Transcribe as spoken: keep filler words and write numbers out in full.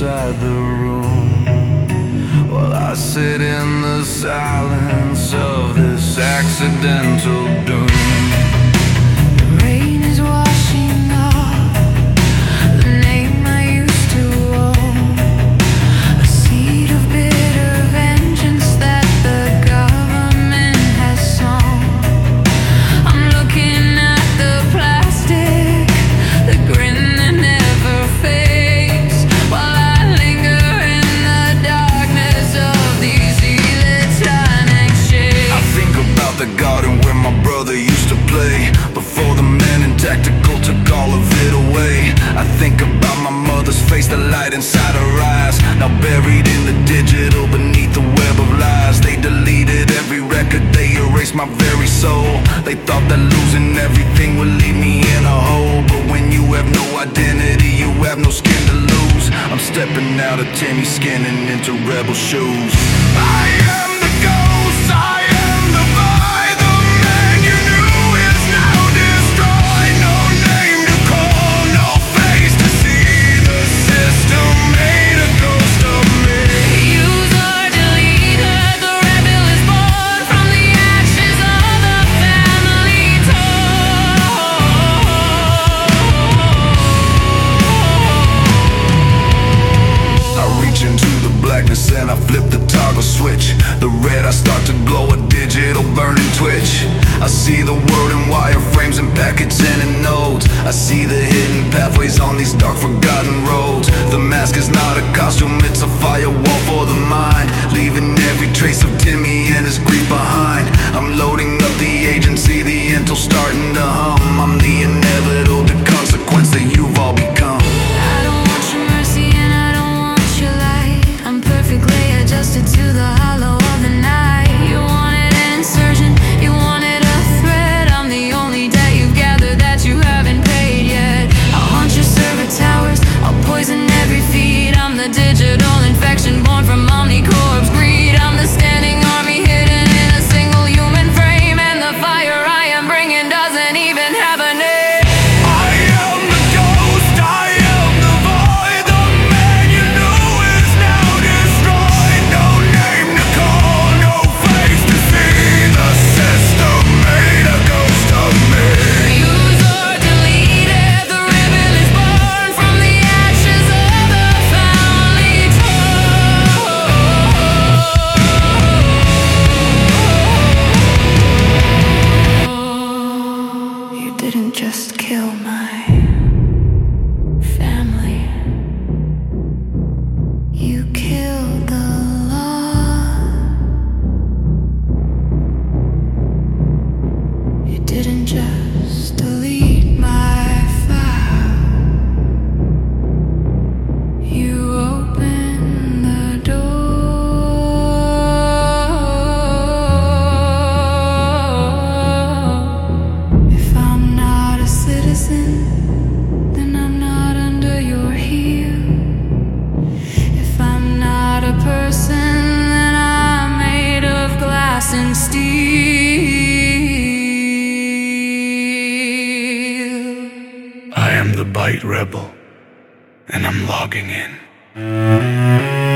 inside the room, while I sit in the silence of this accidental doom. The rain is washing off the name I used to own, a seed of bitter vengeance that the government has sown. I'm looking at the plastic, the grin that never fades, while I linger in the darkness of these elitine shades. I think about the garden where my brother used to play, before the men in tactical took all of it away. I think about my mother's face, the light inside her eyes, now buried in the digital beneath the web of lies. They deleted every record, they erased my very soul. They thought that losing everything would leave me in a hole, but when you have no identity, you have no skin to lose. I'm stepping out of Timmy skin and into rebel shoes. I am the ghost, I am the void, the man you knew is now destroyed. No name to call, no face to see, the system made a ghost of me. Use or delete her, the rebel is born from the ashes of the family torn. I reach into the blackness and I flip the toggle switch. The red, I start to glow, a digital burning twitch. I see the world in wireframes and packets and in nodes. I see the hidden pathways on these dark forgotten roads. The mask is not a costume, it's a firewall for the mind, leaving every trace of Timmy and his grief behind. I'm loading up the agency, the intel starting to hum. I'm the inevitable, the consequence that you've all become. I don't want your mercy and I don't want your light. I'm perfectly adjusted to the hollow of the night. You wanted an insurgent, you wanted a threat. I'm the only debt you've gathered that you haven't paid yet. I'll haunt your server towers, I'll poison every feed. I'm the digital infection born from Omnicorp's greed. I'm the standing army hidden in a single human frame, and the fire I am bringing doesn't even have a name. I am the ghost, I am the void, the man you knew is now destroyed. No name to call, no face to see, the system made a ghost of me. Use or delete it, the rebel is born from the ashes of the family torn. You didn't just kill my family, you killed the law. You didn't just delete my file, you opened the door. If I'm not a citizen, then I'm not under your heel. If I'm not a person, then I'm made of glass and steel. I am the Byte Rebel, and I'm logging in.